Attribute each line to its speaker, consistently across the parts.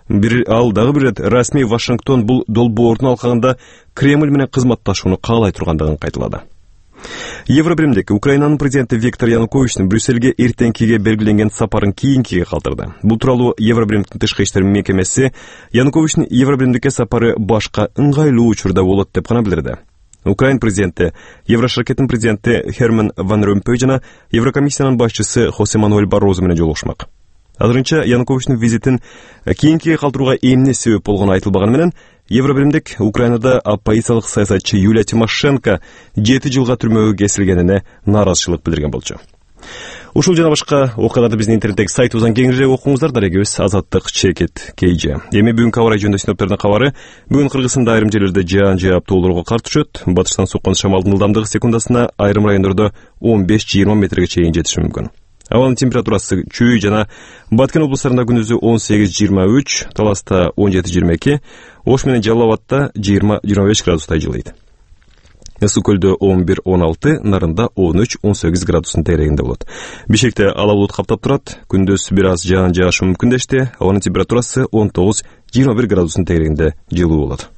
Speaker 1: Ал дагы бир рет расмий Вашингтон бул долбоордун алкагында Кремль менен кызматташууну каалай тургандыгын кайталады. Евробиримдик Украинанын президенти Виктор Януковичтин Брюссельге эртеңкиге белгиленген сапарын кийинкиге калтырды. Бул тууралуу Евробиримдиктин тышкы иштер мекемеси Януковичтин Евробиримдикке сапары башка ыңгайлуу учурда болот деп гана билдирди. Украин президенти, Евроширкеттин президенти Херман Ван Ромпой жана Еврокомиссиянын башчысы Хосе Мануэль Баррозу менен жолугушмак. Азырынча Януковичтин визитин кийинкиге калтырууга эмне себеп болгону айтылбаганы менен Евробиримдик Украинада оппозициялык саясатчы Юлия Тимошенко 7 жылга түрмөгө кесилгенине нааразычылык билдирген болчу. Ушул жана башка окуяларды биздин интернеттеги сайтыбыздан кеңирээк окуңуздар. Дарегибиз Азаттык чекит KG. Эми бүгүнкү аба ырайы жөнүндө синоптиктердин кабары. Бүгүн Кыргызстанда айрым жерлерде жаан жаап тоолорго кар түшөт. Батыштан соккон шамалдын ылдамдыгы секундасына айрым райондордо 15-20 метрге чейин жетиши мүмкүн. Абанын температурасы чүй жана Баткен облустарында күнүзү 18-23, Таласта 17-22, Ош менен Жалал Абадта 20-25 градустай жылыйт. Ысык көлдө 11-16, Нарында 13-18 градустун тегерегинде болот. Бишкекте ала булут каптап турат, күндүз бир аз жаан жаашы мүмкүн дешти. Абанын температурасы 19-21 градустун тегерегинде жылуу болот.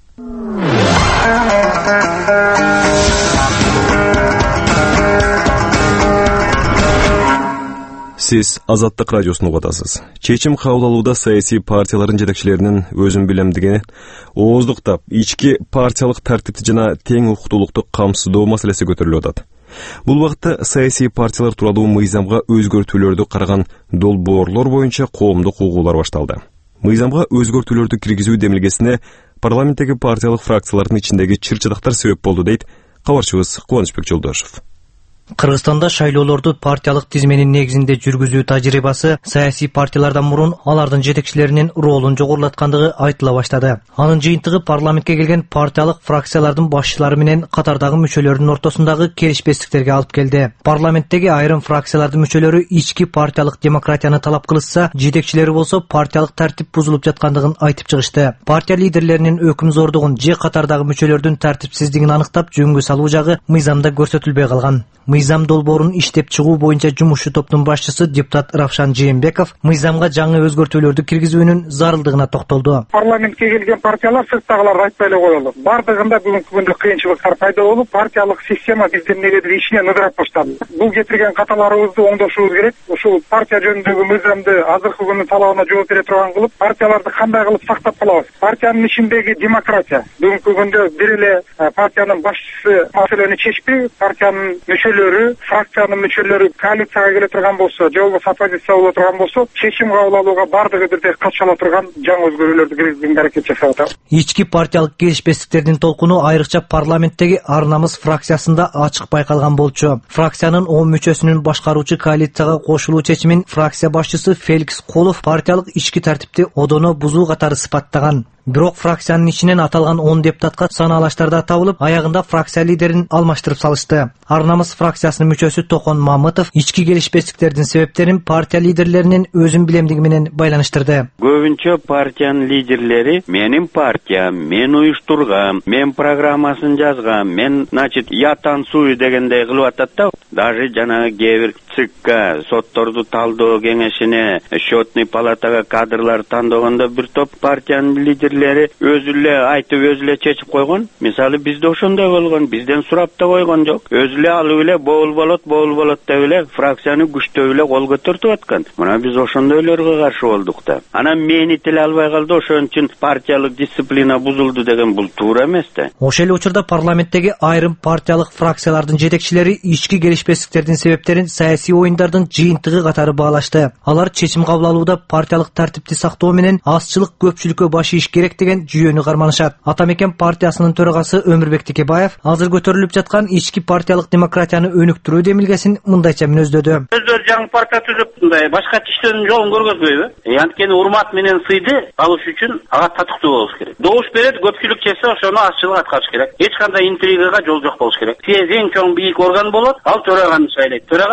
Speaker 1: Сиз Азаттык радиосун угуп атасыз. Чечим кабыл алууда саясий партиялардын жетекчилеринин өзүн билемдигини ооздуктап, ички партиялык тартипти жана тең укуктуулукту камсыздоо маселеси көтөрүлүп атат. Бул вакытта саясий партиялар тууралуу мыйзамга өзгөртүүлөрдү караган долбоорлор боюнча коомдук угуулар башталды. Мыйзамга өзгөртүүлөрдү киргизүү демилгесине парламенттеги партиялык фракциялардын ичиндеги чыр-чатактар себеп болду дейт кабарчыбыз Кубанычбек Жолдошев.
Speaker 2: Кыргызстанда шайлоолорду партиялык тизменин негизинде жүргүзүү тажрыйбасы саясий партиялардан мурун алардын жетекчилеринин ролун жогорулаткандыгы айтыла баштады. Анын жыйынтыгы парламентке келген партиялык фракциялардын башчылары менен катардагы мүчөлөрдүн ортосундагы келишпестиктерге алып келди. Парламенттеги айрым фракциялардын мүчөлөрү ички партиялык демократияны талап кылышса, жетекчилери болсо партиялык тартип бузулуп жаткандыгын айтып чыгышты. Партия лидерлеринин өкүмзордугун же катардагы мүчөлөрдүн тартипсиздигин аныктап жөнгө салуу жагы мыйзамда көрсөтүлбөй калган. Мыйзам долбоорун иштеп чыгуу боюнча жумушчу топтун башчысы депутат Равшан Жээнбеков мыйзамга жаңы өзгөртүүлөрдү киргизүүнүн зарылдыгына токтолду.
Speaker 3: Парламентке келген партиялар сырттагыларды айтпай эле коелу. Бардыгында бүгүнкү күндө кыйынчылыктар пайда болуп, партиялык система биздин негедир ишинен ыдырап баштады. Бул кетирген каталарыбызды оңдошубуз керек. Ушул партия жөнүндөгү мыйзамды азыркы күнүн талабына жооп бере турган кылып, партияларды кандай кылып сактап калабыз? Партиянын ишиндеги демократия. Бүгүнкү күндө бир эле партиянын башчысы маселени чечпей, партиянын фракциянын мүчөлөрү коалицияга келе турган болсо, же болбосо оппозиция боло турган болсо, чечим кабыл алууга бардыгы бирдей катыша ала турган жаңы өзгөрүүлөрдү киргизүүгө аракет жасап атабыз.
Speaker 2: Ички партиялык келишпестиктердин толкуну айрыкча парламенттеги Ар намыс фракциясында ачык байкалган болчу. Фракциянын 10 мүчөсүнүн башкаруучу коалицияга кошулуу чечимин фракция башчысы Феликс Колов партиялык ички тартипти одоно бузуу катары сыпаттаган. Бирок фракциянын ичинен аталган 10 депутатка санаалаштарда табылып, аягында фракция лидерин алмаштырып салышты. Ар намыс фракциясынын мүчөсү Токон Мамытов ички келишпестиктердин себептерин партия лидерлеринин өзүн билемдиги менен байланыштырды.
Speaker 4: Көбүнчө партиянын лидерлери менин партиям, мен уюштургам, мен программасын жазгам, мен, я танцую дегендей кылып атат да. Даже жанагы кээ бир ЦИКка, сотторду талдоо кеңешине, счетный палатага кадрлар тандаганда бир топ партиянын лидерлери өзү эле айтып, өзү эле чечип койгон. Мисалы бизде ошондой болгон, бизден сурап да койгон жок. Өзү эле алып эле боол болот деп эле фракцияны күчтөп эле кол көтөртүп аткан. Мына биз ошондойлорго каршы болдук да. Анан мени тил албай калды, ошон үчүн партиялык дисциплина бузулду деген бул туура эмес да.
Speaker 2: Ошол эле учурда парламенттеги айрым партиялык фракциялардын жетекчилери ички келишпестиктердин себептерин саясий оюндардын жыйынтыгы катары баалашты. Алар чечим кабыл алууда партиялык тартипти сактоо менен азчылык көпчүлүккө баш ийиш керек деген жүйөнү карманышат. Атамекен партиясынын төрагасы Өмүрбек Текебаев азыр көтөрүлүп жаткан ички партиялык демократияны өнүктүрүү демилгесин мындайча мүнөздөдү.
Speaker 5: Өздөрү жаңы партия түзүп, мындай башка иштөөнүн жолун көргөзбөйбү? Анткени урмат менен сыйды алыш үчүн ага татыктуу болуш керек. Добуш берет, көпчүлүк чечсе, ошону азчылык аткарыш керек. Эч кандай интригага жол жок болуш керек. Съезд эң чоң бийик орган болот, ал төраганы шайлайт. Төрага партия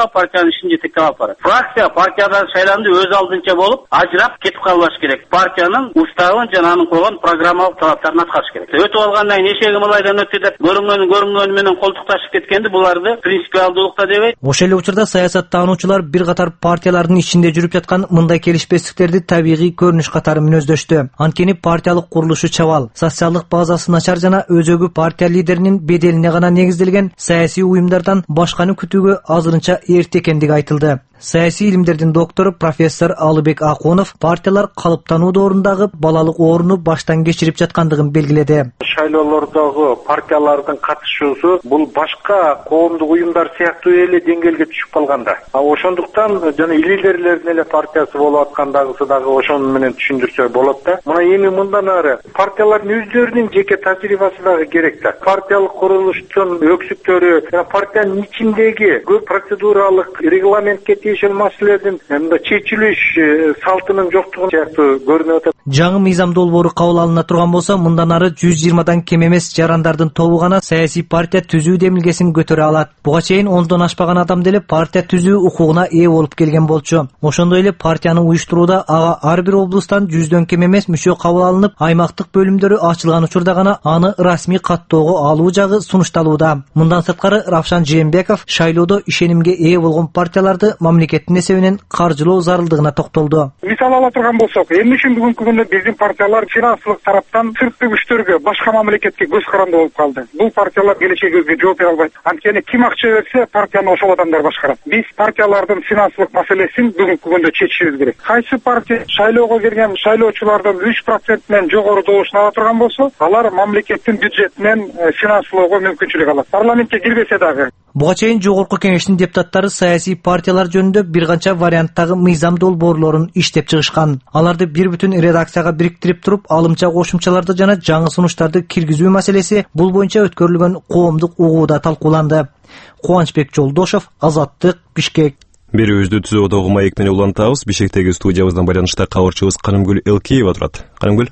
Speaker 5: партиянын ишин жетектеп алып барат. Фракция партиядан шайланды өз алдынча болуп, ажырап кетип калбаш керек. Партиянын уставын жана анын койгон программалык талаптарын аткарыш керек. Өтүп алгандан кийин эшеги мылайдан өттү деп көрүнгөнү менен колтукташып кеткенди буларды принципиалдуулукта дебейт.
Speaker 2: Ошол эле учурда саясаттануучулар бир катар партиялардын ичинде жүрүп жаткан мындай келишпестиктерди табигый көрүнүш катары мүнөздөштү. Анткени партиялык курулушу чабал, социалдык базасы начар жана өзөгү партия лидеринин беделине гана негизделген саясий уюмдардан башканы күтүүгө азырынча эрте экендиги айтылды. Саясий илимдердин доктору профессор Алыбек Акунов партиялар калыптануу доорундагы балалык ооруну баштан кечирип жаткандыгын белгиледи.
Speaker 6: Шайлоолордогу партиялардын катышуусу бул башка коомдук уюмдар сыяктуу эле деңгээлге түшүп калганда. Ошондуктан жана лидерлердин эле партиясы болуп аткандагысы дагы ошону менен түшүндүрсө болот да. Мына эми мындан ары партиялардын өздөрүнүн жеке тажрыйбасы дагы керек да. Партиялык курулуштун өксүктөрү жана партиянын ичиндеги көп процедуралык регламентке ошол маселелердин чечилиш салтынын жоктугу сыяктуу көрүнүп атат.
Speaker 2: Жаңы мыйзам долбоору кабыл алына турган болсо, мындан ары 120дан кем эмес жарандардын тобу гана саясий партия түзүү демилгесин көтөрө алат. Буга чейин 10дон ашпаган адам деле партия түзүү укугуна ээ болуп келген болчу. Ошондой эле партияны уюштурууда ага ар бир облустан 100дөн кем эмес мүчө кабыл алынып, аймактык бөлүмдөрү ачылган учурда гана аны расмий каттоого алуу жагы сунушталууда. Мындан сырткары Равшан Жээнбеков шайлоодо ишенимге ээ болгон партияларды мамлекеттин эсебинен каржылоо зарылдыгына токтолду.
Speaker 3: Мисал ала турган болсок, эмне үчүн бүгүнкү күндө биздин партиялар финансылык тараптан сырткы күчтөргө, башка мамлекетке көз каранды болуп калды? Бул партиялар келечегибизге жооп бере албайт. Анткени ким акча берсе, партияны ошол адамдар башкарат. Биз партиялардын финансылык маселесин бүгүнкү күндө чечишибиз керек. Кайсы партия шайлоого кирген шайлоочулардан 3% жогору добушун ала турган болсо, алар мамлекеттин бюджетинен финанслоого мүмкүнчүлүк алат. Парламентке кирбесе дагы.
Speaker 2: Буга чейин жогорку кеңештин депутаттары саясий партиялар жөнүндө бир канча варианттагы мыйзам долбоорлорун иштеп чыгышкан. Аларды бир бүтүн редакцияга бириктирип туруп, алымча кошумчаларды жана жаңы сунуштарды киргизүү маселеси бул боюнча өткөрүлгөн коомдук угууда талкууланды. Кубанычбек Жолдошов, Азаттык, Бишкек.
Speaker 1: Берүүбүздү түзүү одогу маек менен улантабыз. Бишкектеги студиябыздан байланышта кабарчыбыз Канымгүл Элкеева турат. Канымгүл.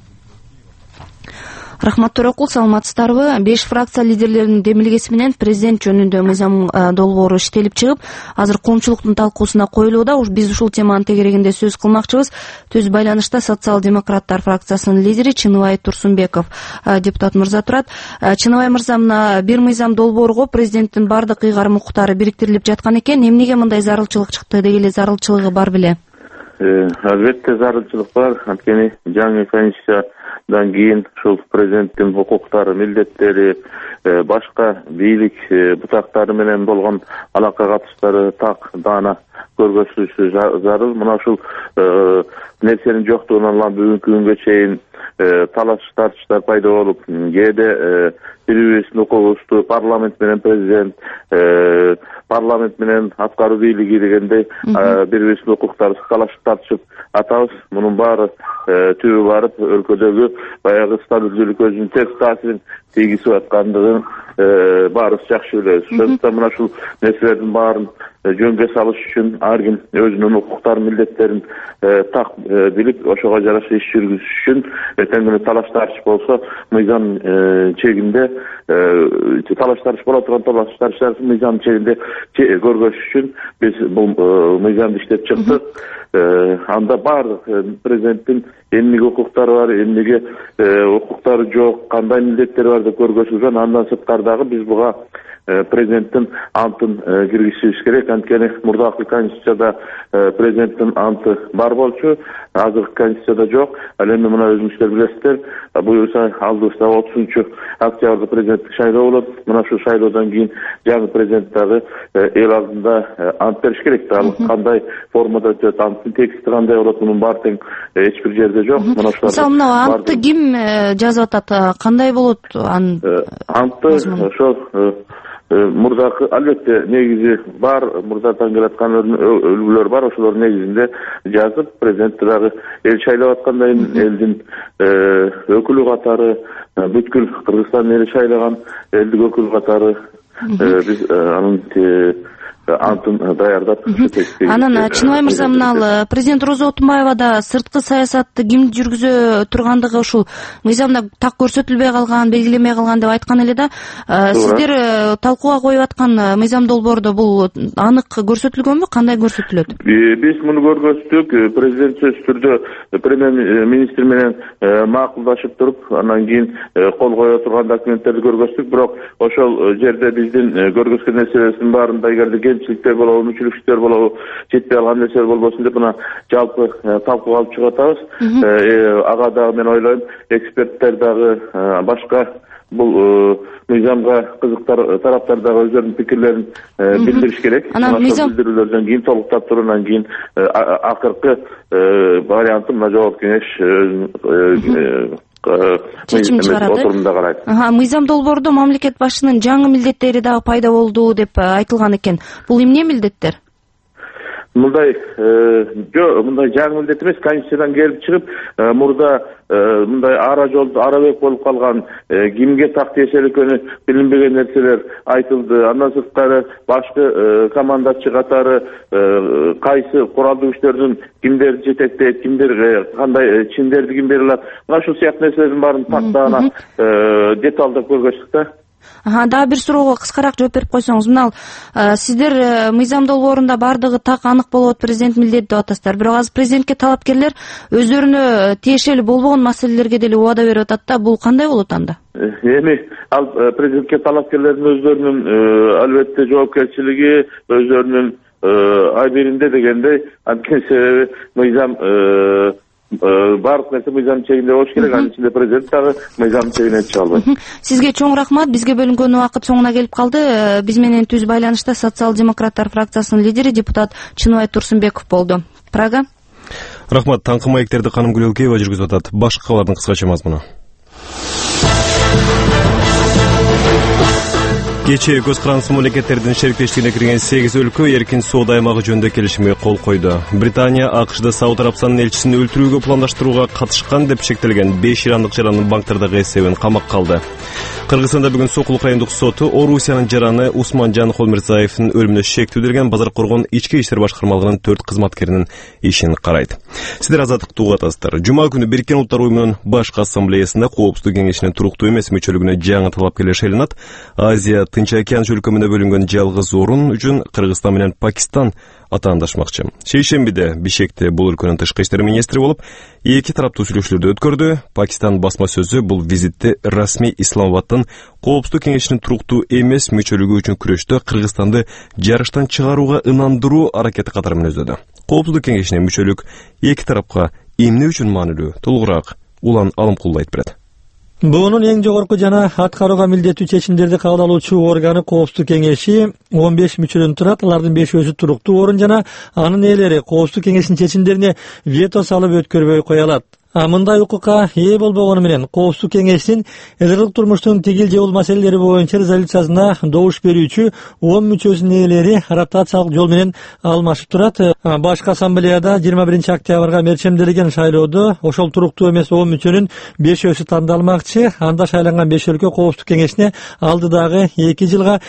Speaker 7: Рахмат Төрөкул, саламатсыздарбы? 5 фракция лидерлеринин демилгеси менен президент жөнүндө мыйзам долбоору иштелип чыгып, азыр коомчулуктун талкуусуна коюлууда. Биз ушул теманын тегерегинде сөз кылмакчыбыз. Түз байланышта социал-демократтар фракциясынын лидери Чыныбай Турсунбеков депутат мырза турат. Чыныбай мырза, мына бир мыйзам долбоорго президенттин бардык ыйгарым укуктары бириктирилип жаткан экен. Эмнеге мындай зарылчылык чыкты? Деги эле зарылчылыгы бар беле?
Speaker 8: Албетте зарылчылык бар. Анткени жаңы конституциядан кийин ушул президенттин укуктары, милдеттери, башка бийлик бутактары менен болгон алака катыштары так даана көргөзүлүшү зарыл. Мына ушул нерсенин жоктугунан бүгүнкү күнгө чейин талаш тартыштар пайда болуп, кээде бирибиздин укугубузду парламент менен президент, парламент менен аткаруу бийлиги дегендей бирибиздин укуктарды талашып тартышып атабыз. Мунун баары түбү барып өлкөдөгү баягы стабилдүүлүккө өзүнүн терс таасирин тийгизип аткандыгын баарыбыз жакшы билебиз. Ошондуктан мына ушул нерселердин баарын жөнгө салыш үчүн ар ким өзүнүн укуктарын, милдеттерин так билип, ошого жараша иш жүргүзүш үчүн эртең күнү талаш тартыш болсо, мыйзам чегинде талаш тартыш боло турган талаш тартыштарды мыйзам чегинде көргөзүш үчүн биз бул мыйзамды иштеп чыктык. Анда баардык президенттин эмнеге укуктары бар, эмнеге укуктары жок, кандай милдеттери бар деп көргөзүлгөн. Андан сырткары биз буга президенттин антын киргизишибиз керек. Анткени мурдакы конституцияда президенттин анты бар болчу, азыркы конституцияда жок. Ал эми мына өзүңүздөр билесиздер, буюрса алдыбызда 30 октябрда президенттик шайлоо болот. Мына ушул шайлоодон кийин жаңы президент дагы эл алдында ант бериш керек. Ал кандай формада өтөт, анттын тексти кандай болот, мунун баары тең эч бир жерде жок.
Speaker 7: Мисалы, мына антты ким жазып атат? Кандай болот
Speaker 8: антты? Ошол мурдакы албетте негизи бар, мурдадан келаткан үлгүлөр бар, ошолор негизинде жазып, президент дагы эл шайлап аткандай элдин өкүлү катары, бүткүл Кыргызстан эли шайлаган элдик өкүл катары биз анын антын даярдап.
Speaker 7: Анан Чыныбай мырза, мына президент Роза Отунбаева да сырткы саясатты ким жүргүзө тургандыгы ушул мыйзамда так көрсөтүлбөй калган, белгилемей калган деп айткан эле да. Сиздер талкууга коюп аткан мыйзам долбоордо бул анык көрсөтүлгөнбү? Кандай көрсөтүлөт?
Speaker 8: Биз муну көргөздүк. Президент сөзсүз түрдө премьер-министр менен макулдашып туруп, анан кийин кол кое турган документтерди көргөздүк. Бирок ошол жерде биздин көргөзгөн нерселердин баарында эгерде кемчиликтер болобу, мүчүлүктөр болобу, жетпей калган нерселер болбосун деп мына жалпы талкууга алып чыгып атабыз. Ага дагы мен ойлойм, эксперттер дагы башка бул мыйзамга кызыктар тараптар дагы өздөрүнүн пикирлерин билдириш керек. Анан билдирүүлөрдөн кийин толуктап туруп, анан кийин акыркы вариантын мына жооп кеңеш
Speaker 7: чечим чыгарат. Мыйзам долбоордо мамлекет башчынын жаңы милдеттери дагы пайда болду деп айтылган экен. Бул эмне милдеттер?
Speaker 8: Мындай жаңы милдет эмес, Конституциядан келип чыгып, мурда мындай ара бек болуп калган, кимге так тиешелүү экени билинбеген нерселер айтылды. Андан сырткары башкы командачы катары кайсы куралдуу күчтөрдүн кимдерди жетектейт, кимдер кандай чиндерди ким бере алат. Мына ушул сыяктуу нерселердин баарын тактагана деталдап көргөздүк да.
Speaker 7: Дагы бир суроого кыскараак жооп берип койсоңуз. Мына сиздер мыйзам долбоорунда бардыгы так анык болот, президент милдет деп атасыздар. Бирок азыр президентке талапкерлер өздөрүнө тиешелүү болбогон маселелерге деле убада берип атат да. Бул кандай болот анда?
Speaker 8: Эми ал президентке талапкерлердин өздөрүнүн албетте жоопкерчилиги, өздөрүнүн айбиринде дегендей, анткени себеби мыйзам баардык нерсе мыйзам чегинде болуш керек. Анын ичинде президент дагы мыйзам чегинен чыга албайт.
Speaker 7: Сизге чоң рахмат. Бизге бөлүнгөн убакыт соңуна келип калды. Биз менен түз байланышта социал-демократтар фракциясынын лидери депутат Чыныбай Турсунбеков болду. Прага.
Speaker 1: Рахмат. Таңкы маектерди Каным Гүлөлкеева жүргүзүп атат. Башка кабардын кыскача мазмуну. Кечээ көз карандысыз мамлекеттердин шериктештигине кирген 8 өлкө эркин соода аймагы жөнүндө келишимге кол койду. Британия АКШда Сауд Арабстанын элчисин өлтүрүүгө пландаштырууга катышкан деп шектелген 5 ирандык жарандын банктардагы эсебин камакка алды. Кыргызстанда бүгүн Сокулук райондук соту Орусиянын жараны Усманжан Холмирзаевдин өлүмүнө шектүү берген Базар Коргон ички иштер башкармалыгынын 4 кызматкеринин ишин карайт. Сиздер азаттыкты угуп атасыздар. Жума күнү Бириккен Улуттар уюмунун башкы ассамблеясында Коопсуздук кеңешинин туруктуу эмес мүчөлүгүнө жаңы талапкерлер шайланат. Азия Тынч океан өлкөмүнө бөлүнгөн жалгыз орун үчүн Кыргызстан менен Пакистан атаандашмакчы. Шейшембиде Бишкекте бул өлкөнүн тышкы иштер министри болуп, эки тараптуу сүйлөшүүлөрдү өткөрдү. Пакистан басма сөзү бул визитти расмий Исламабадтын Коопсуздук кеңешинин туруктуу эмес мүчөлүгү үчүн күрөштө Кыргызстанды жарыштан чыгарууга ынандыруу аракети катары мүнөздөдү. Коопсуздук кеңешине мүчөлүк эки тарапка эмне үчүн маанилүү? Толугураак Улан Алымкулов айтып берет.
Speaker 9: Буунун эң жогорку жана аткарууга милдеттүү чечимдерди кабыл алуучу органы Коопсуздук кеңеши 15 мүчөдөн турат. Алардын 5-өзү туруктуу орун жана анын ээлери Коопсуздук кеңешинин чечимдерине вето салып өткөрбөй кое алат. Мындай укукка ээ болбогону менен Коопсуздук кеңешинин элдик турмуштун тигил же бул маселелери боюнча резолюциясына добуш берүүчү 10 мүчөсүнүн ээлери ротациялык жол менен алмашып турат. Башкы ассамблеяда 21 октябрга мерчемделген шайлоодо ошол туруктуу эмес 10 мүчөнүн 5-өсү тандалмакчы. Анда шайланган 5 өлкө Коопсуздук кеңешине алдыдагы 2 жылга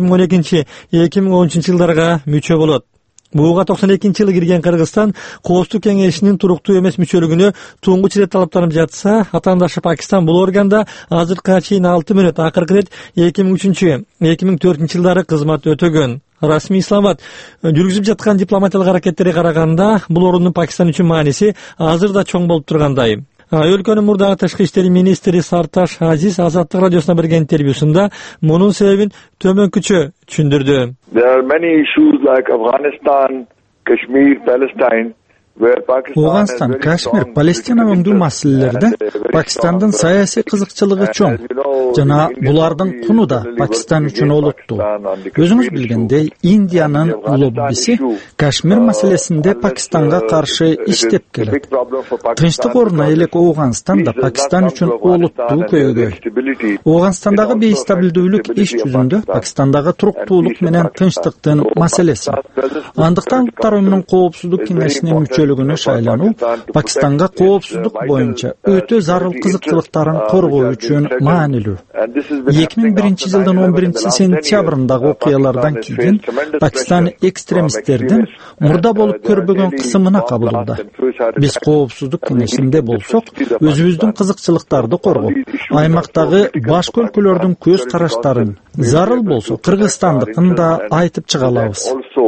Speaker 9: 2012-2013 жылдарга мүчө болот. Буга 92-жылы кирген Кыргызстан Коопсуздук кеңешинин туруктуу эмес мүчөлүгүнө туңгуч ирет талаптанып жатса, атаандашы Пакистан бул органда азыркыга чейин 6 мүнөт, акыркы ирет 2003-2004 жылдары кызмат өтөгөн. Расмий Исламабад жүргүзүп жаткан дипломатиялык аракеттерге караганда бул орундун Пакистан үчүн мааниси азыр да чоң болуп тургандай. Өлкөнүн мурдагы тышкы иштер министри Сарташ Азиз Азаттык радиосуна берген интервьюсунда мунун себебин төмөнкүчө түшүндүрдү.
Speaker 10: There are many issues like Afghanistan, Kashmir, Palestine.
Speaker 11: Ооганстан, Кашмир, Палестина өңдүү маселелерде Пакистандын саясий кызыкчылыгы чоң. Жана булардын куну да Пакистан үчүн олуттуу. Өзүңүз билгендей, Индиянын лоббиси Кашмир маселесинде Пакистанга каршы иштеп келет. Тынчтык орнуна элек Ооганстан да Пакистан үчүн олуттуу көйгөй. Ооганстандагы бейстабилдүүлүк иш жүзүндө Пакистандагы туруктуулук менен тынчтыктын маселеси. Андыктан Улуттар уюмунун Коопсуздук кеңешине мүчөлүк мүчөлүгүнө шайлануу Пакистанга коопсуздук боюнча өтө зарыл кызыкчылыктарын коргоо үчүн маанилүү. 2001-жылдын 11-сентябрындагы окуялардан кийин Пакистан экстремисттердин мурда болуп көрбөгөн кысымына кабылууда. Биз коопсуздук кеңешинде болсок, өзүбүздүн кызыкчылыктарды коргоп, аймактагы башка өлкөлөрдүн көз караштарын, зарыл болсо Кыргызстандыкын да айтып чыга алабыз.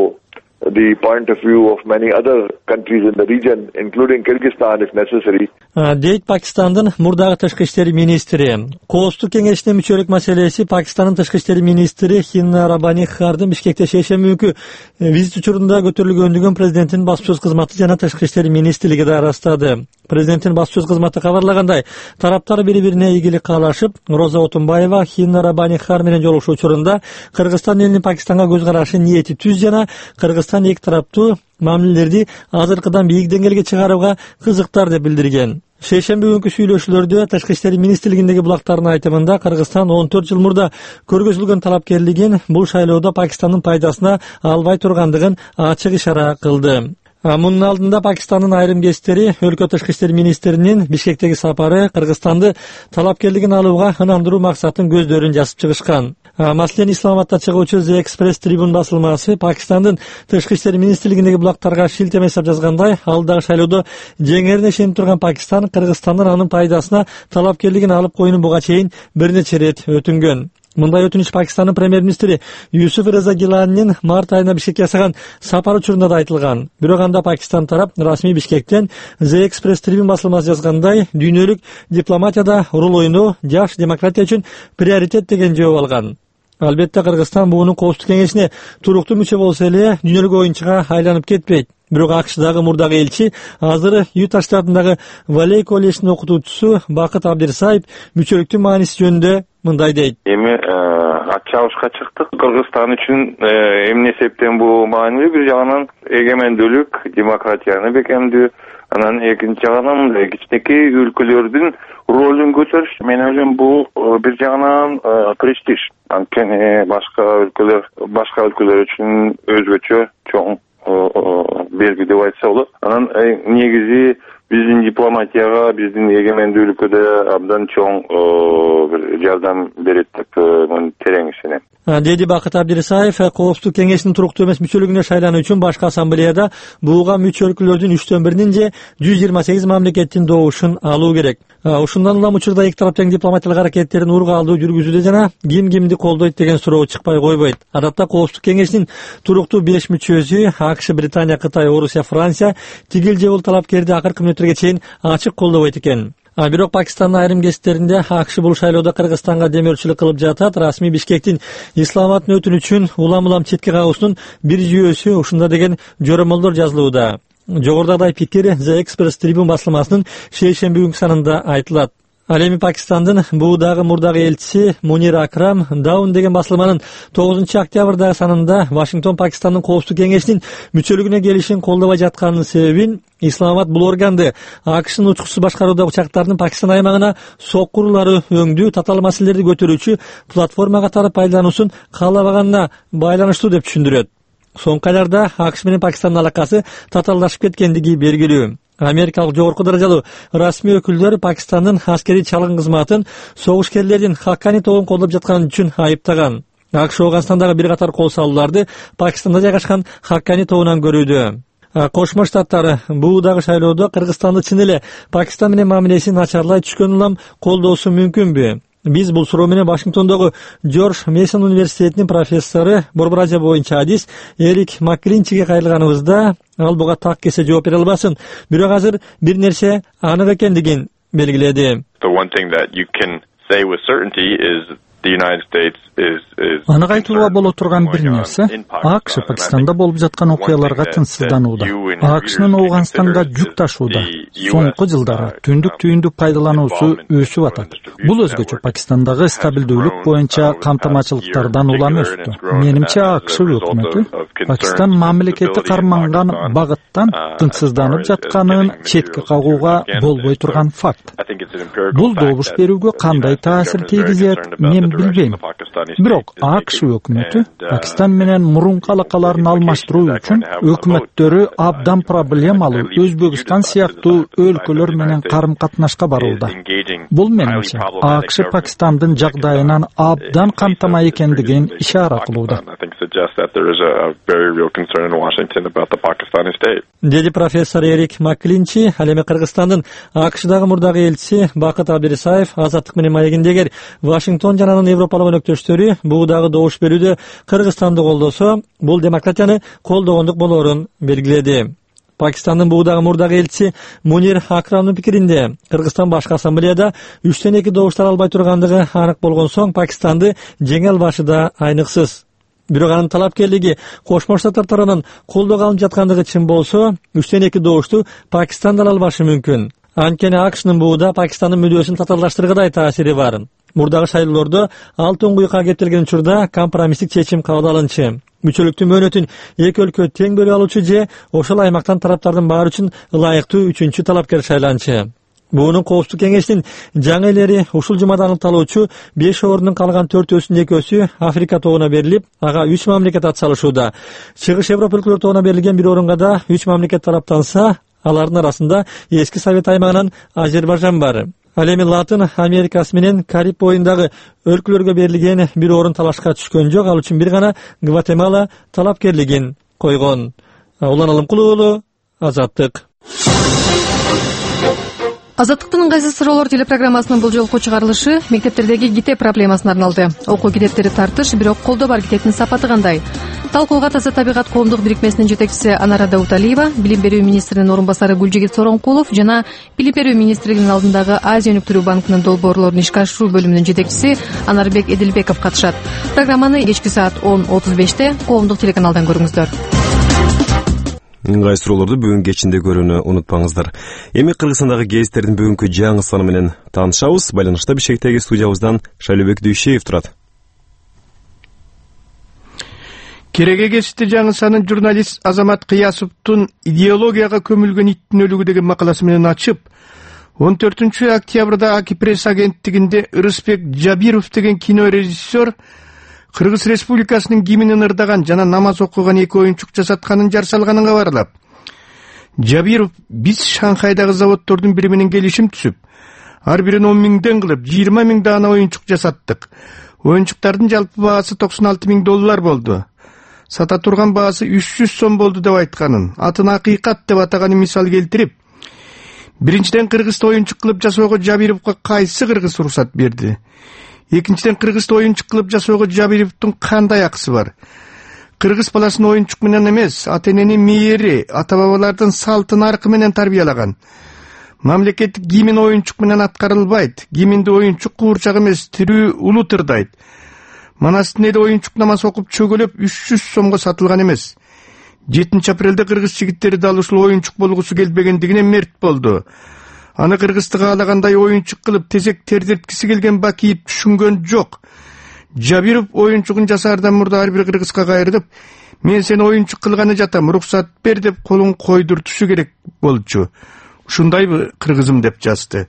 Speaker 10: The point of view of many other countries in the region, including Kyrgyzstan if necessary.
Speaker 9: Дейт Пакистандын мурдагы тышкы иштер министри. Коопсуздук кеңешине мүчөлүк маселеси Пакистандын тышкы иштер министри Хинна Рабани Хардын Бишкекте шейшемби күнкү визит учурунда көтөрүлгөндүгүн президенттин баспасөз кызматы жана тышкы иштер министрлиги да ырастады. Президенттин баспасөз кызматы кабарлагандай, тараптар бири-бирине ийгилик каалашып, Роза Отунбаева Хинна Рабани Хар менен жолугушуу учурунда Кыргызстан элинин Пакистанга көз карашы ниети түз жана Кыргызстан эки тараптуу мамилелерди азыркыдан бийик деңгээлге чыгарууга кызыктар деп билдирген. Шейшемби күнкү сүйлөшүүлөрдө Тышкы иштер министрлигиндеги булактардын айтымында Кыргызстан 14 жыл мурда көргөзүлгөн талапкерлигин бул шайлоодо Пакистандын пайдасына албай тургандыгын ачык ишара кылды. Мунун алдында Пакистандын айрым кесиптери өлкө тышкы иштер министринин Бишкектеги сапары Кыргызстанды талапкерлигин алууга ынандыруу максатын көздөрүн жазып чыгышкан. Маселен Исламабадта чыгуучу The Express Tribune басылмасы Пакистандын тышкы иштер министрлигиндеги булактарга шилтеме жасап жазгандай, алдагы шайлоодо жеңерине ишенип турган Пакистан Кыргызстандан анын пайдасына талапкерлигин алып койууну буга чейин бир нече ирет өтүнгөн. Мындай өтүнүш Пакистандын премьер-министри Юсуф Реза Гиланинин март айында Бишкекке жасаган сапар учурунда да айтылган. Бирок анда Пакистан тарап расмий Бишкектен The Express Tribune басылмасы жазгандай, дүйнөлүк дипломатияда рол ойноо жаш демократия үчүн приоритет деген жооп алган. Албетте Кыргызстан буунун коопсуздук кеңешине туруктуу мүчө болсо эле дүйнөлүк оюнчуга айланып кетпейт. Бирок АКШдагы мурдагы элчи азыр Юта штатындагы Валей колледжинин окутуучусу Бакыт Абдирсаев мүчөлүктүн мааниси жөнүндө мындай дейт.
Speaker 8: Эми чабышка чыктык. Кыргызстан үчүн эмне себептен бул маанилүү? Бир жагынан эгемендүүлүк, демократияны бекемдүү, анан экинчи жагынан кичинекей өлкөлөрдүн ролун көтөрүш. Мен ойлойм бул бир жагынан престиж. Анткени башка өлкөлөр үчүн өзгөчө чоң белги деп айтса болот. Анан негизи биздин дипломатияга, биздин эгемендүүлүккө да абдан чоң бир жардам берет деп мен терең ишенем.
Speaker 9: Деди Бакыт Абдирсаев, коопсуздук кеңешинин туруктуу эмес мүчөлүгүнө шайлануу үчүн башкы ассамблеяда буга мүчө өлкөлөрдүн 3/1 же 128 мамлекеттин добушун алуу керек. Ушундан улам учурда эки тараптын дипломатиялык аракеттерин ургаалдуу жүргүзүүдө жана кимди колдойт деген суроо чыкпай койбойт. Адатта коопсуздук кеңешинин туруктуу 5 мүчөсү АКШ, Британия, Кытай, Орусия, Франция тигил же бул талапкерди акыркы мүнөттөргө чейин ачык колдобойт экен. Бирок Пакистандын айрым кесиптеринде АКШ бул шайлоодо Кыргызстанга демөөрчүлүк кылып жатат. Расмий Бишкектин Исламабадтын өтүнүчүн улам четке кагуусунун бир жүйөсү ушунда деген жоромолдор жазылууда. Жогорудагыдай пикир The Express Tribune басылмасынын шейшемби күнкү санында айтылат. Ал эми Пакистандын буудагы мурдагы элчиси Мунир Акрам Даун деген басылманын 9 октябрдагы санында Вашингтон Пакистандын коопсуздук кеңешинин мүчөлүгүнө келишин колдобой жатканынын себебин Исламабад бул органды АКШнын учкусуз башкаруудагы учактардын Пакистан аймагына соккурулары өңдүү, татаал маселелерди көтөрүүчү платформа катары пайдалануусун каалабаганына байланыштуу деп түшүндүрөт. Соңку айларда АКШ менен Пакистандын алакасы татаалдашып кеткендиги белгилүү. Америкалык жогорку даражалуу расмий өкүлдөр Пакистандын аскерий чалгын кызматын согушкерлердин Хаккани тобун колдоп жатканы үчүн айыптаган. АКШ Афганистандагы бир катар кол салууларды Пакистанда жайгашкан Хаккани тобунан көрүүдө. Кошмо Штаттар буудагы шайлоодо Кыргызстанды чын эле Пакистан менен мамилеси начарлай түшкөн улам колдоосу мүмкүнбү? Биз бул суроо менен Вашингтондогу Джордж Мейсон университетинин профессору Борбор Азия боюнча адис Эрик Макклинчиге кайрылганыбызда ал буга так кесе жооп бере албасын. Бирок азыр бир нерсе анык экендигин белгиледи.
Speaker 11: Анык айтууга боло турган бир нерсе, АКШ Пакистанда болуп жаткан окуяларга тынчсызданууда. АКШнын Афганистанга жүк ташууда. Соңку жылдары түндүк түйүндү пайдалануусу өсүп атат. Бул өзгөчө Пакистандагы стабилдүүлүк боюнча камтамачылыктардан улам өстү. Менимче АКШ өкмөтү Пакистан мамлекети карманган багыттан тынчсызданып жатканын четке кагууга болбой турган факт. Бул добуш берүүгө кандай таасир тийгизет, мен bilbeyim. Бирок АКШ өкмөтү Пакистан менен мурунку алакаларын алмаштыруу үчүн өкмөттөрү абдан проблемалуу Өзбекстан сыяктуу өлкөлөр менен карым-катнашка барууда. Бул менимче АКШ Пакистандын жагдайынан абдан камтамай экендигин ишара кылууда.
Speaker 9: Деди профессор Эрик Маклинчи, ал эми Кыргызстандын АКШдагы мурдагы элчиси Бакыт Абирисаев Азаттык менен маегиндегер Вашингтон жана анын Европалык өнөктөштөрү бугудагы добуш берүүдө Кыргызстанды колдосо, бул демократияны колдогондук болоорун белгиледи. Пакистандын бугудагы мурдагы элчиси Мунир Акрамдын пикиринде, Кыргызстан башкы ассамблеяда 3-2 добуштар албай тургандыгы анык болгон соң Пакистанды жеңе албашы да айныксыз. Бирок анын талапкерлиги Кошмо Штаттар тарабынан колдоого алынып жаткандыгы чын болсо, 3-2 добушту Пакистан да албашы мүмкүн. Анткени АКШнын бууда Пакистандын мүдөөсүн татаалдаштыргыдай таасири бар. Мурдагы шайлоолордо ал туңгуйка кетирген учурда компромисстик чечим кабыл алынчы. Мүчөлүктүн мөөнөтүн эки өлкө тең бөлүп алуучу же ошол аймактан тараптардын баары үчүн ылайыктуу 3-чү талапкер шайланчы. Буунун Коопсуздук кеңешинин жаңы элери ушул жумада аныкталуучу 5 ордунун калган 4-өсүн 2-өсү Африка тобуна берилип, ага 3 мамлекет атсалышууда. Чыгыш Европа өлкөлөр тобуна берилген бир орунга да 3 мамлекет тараптанса, алардын арасында эски Совет аймагынан Азербайжан бар. Ал эми Латын Америкасы менен Кариб боюндагы өлкөлөргө берилген бир орун талашка түшкөн жок, ал үчүн бир гана Гватемала талапкерлигин койгон. Улан Алымкулуу уулу, Азаттык.
Speaker 12: Азаттыктын ыңгайсыз суроолор телепрограммасынын бул жолку чыгарылышы мектептердеги китеп проблемасына арналды. Окуу китептери тартыш, бирок колдо бар китептин сапаты кандай? Талкууга Таза табигат коомдук бирикмесинин жетекчиси Анара Дауталиева, билим берүү министринин орун басары Гүлжигит Соронкулов жана билим берүү министрлигинин алдындагы Азия өнүктүрүү банкынын долбоорлорун ишке ашыруу бөлүмүнүн жетекчиси Анарбек Эдилбеков катышат. Программаны кечки саат 10:35-те коомдук телеканалдан көрүңүздөр.
Speaker 1: Ыңгай суроолорду бүгүн кечинде көрүүнү унутпаңыздар. Эми Кыргызстандагы гезиттердин бүгүнкү жаңы саны менен таанышабыз. Байланышта Бишкектеги студиябыздан Шайлообек Дүйшеев турат.
Speaker 13: Кереге гезити жаңы санын журналист Азамат Кыясовдун идеологияга көмүлгөн иттин өлүгү деген макаласы менен ачып, 14 октябрда Аки пресс агенттигинде Ырысбек Жабиров деген кинорежиссер Кыргыз Республикасынын гимнин ырдаган жана намаз окуган эки оюнчук жасатканын жар салганын кабарлап, Жабиров биз Шанхайдагы заводдордун бири менен келишим түзүп, ар бирин 10 миңден кылып 20 миң даана оюнчук жасаттык. Оюнчуктардын жалпы баасы $96 миң болду. Сата турган баасы 300 сом болду деп айтканын, атын акыйкат деп атаганын мисал келтирип, биринчиден Кыргызды оюнчук кылып жасоого Жабировго кайсы кыргыз уруксат берди? Экинчиден Кыргызды оюнчук кылып жасоого Жабировдун кандай акысы бар? Кыргыз баласын оюнчук менен эмес, ата-эненин мээри, ата-бабалардын салтын аркы менен тарбиялаган. Мамлекеттик гимн оюнчук менен аткарылбайт. Гимнди оюнчук куурчак эмес, тирүү улут ырдайт. Манастын эли оюнчук намаз окуп чөгөлөп 300 сомго сатылган эмес. 7 апрелде кыргыз жигиттери дал ушул оюнчук болгусу келбегендигине мерт болду. Аны Кыргызды каалагандай оюнчук кылып тезек тердирткиси келген Бакиев түшүнгөн жок. Жабиров оюнчугун жасаардан мурда ар бир кыргызга кайрылып, мен сени оюнчук кылганы жатам, уруксат бер деп колун койдуртушу керек болчу. Ушундайбы кыргызым деп жазды.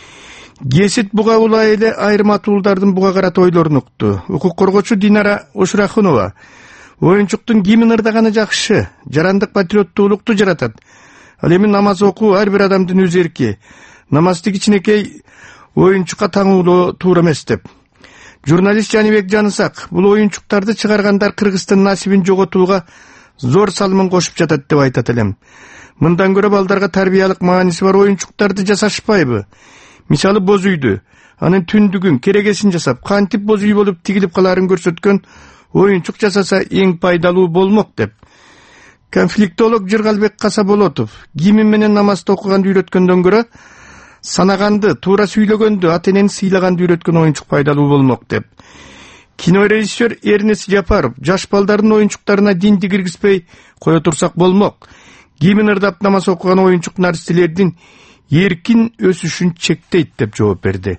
Speaker 13: Гесит буга улай эле айрым атуулдардын буга карата ойлорун укту. Укук коргоочу Динара Ошурахунова оюнчуктун гимн ырдаганы жакшы, жарандык патриоттуулукту жаратат. Ал эми намаз окуу ар бир адамдын өз эрки. Намазды кичинекей оюнчукка таңуулоо туура эмес деп. Журналист Жанибек Жанысак бул оюнчуктарды чыгаргандар Кыргыздын насибин жоготууга зор салымын кошуп жатат деп айтат элем. Мындан көрө балдарга тарбиялык мааниси бар оюнчуктарды жасашпайбы? Мисалы боз үйдү, анын түндүгүн, керегесин жасап, кантип боз үй болуп тигилип каларын көрсөткөн оюнчук жасаса эң пайдалуу болмок деп. Конфликтолог Жыргалбек Касаболотов гимн менен намазды окуганды үйрөткөндөн көрө санаганды, туура сүйлөгөндү, ата-энени сыйлаганды үйрөткөн оюнчук пайдалуу болмок деп. Кинорежиссер Эрнест Жапаров жаш балдардын оюнчуктарына динди киргизбей кое турсак болмок. Гимн ырдап намаз окуган оюнчук наристелердин эркин өсүшүн чектейт деп жооп берди.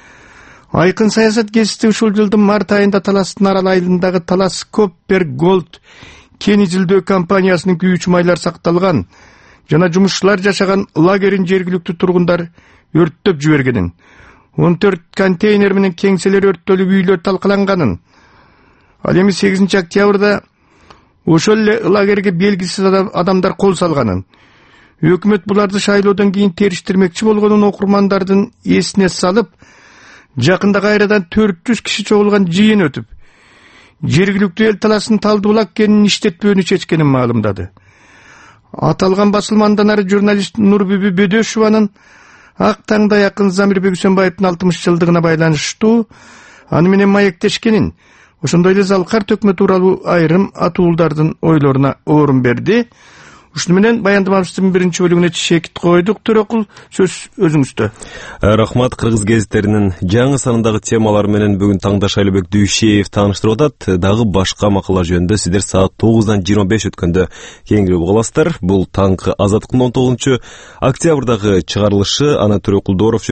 Speaker 13: Айкын саясат гезити ушул жылдын март айында Таластын арал айылындагы Талас Коппер Голд кен изилдөө компаниясынын күйүүчү майлар сакталган жана жумушчулар жашаган лагерин жергиликтүү тургундар өрттөп жибергенин, 14 контейнер менен кеңселер өрттөлүп үйлөр талкаланганын, ал эми 8 октябрда ошол эле лагерге белгисиз адамдар кол салганын, өкмөт буларды шайлоодон кийин териштирмекчи болгонун окурмандардын эсине салып, жакында кайрадан 400 киши чогулган жыйын өтүп, жергиликтүү эл таласын Талдыбулак кенин иштетпөөнү чечкенин маалымдады. Аталган басылмандан ары журналист Нурбүбү Бөдөшованын Ак таңда якын Замирбек Үсөнбаевдин 60 жылдыгына байланыштуу аны менен маектешкенин, ошондой эле Залкар төкмө тууралуу айрым атуулдардын ойлоруна орун берди. Ушуну менен баяндамабыздын биринчи бөлүгүнө чекит койдук. Төрөкул, сөз өзүңүздө.
Speaker 1: Рахмат. Кыргыз гезиттеринин жаңы санындагы темалар менен бүгүн таңда Шайлообек Дүйшеев тааныштырып атат. Дагы башка макала жөнүндө сиздер саат 9:25 өткөндө кеңири угуп аласыздар. Бул таңкы Азаттыктын 19 октябрдагы чыгарылышы. Аны Төрөкул Дооров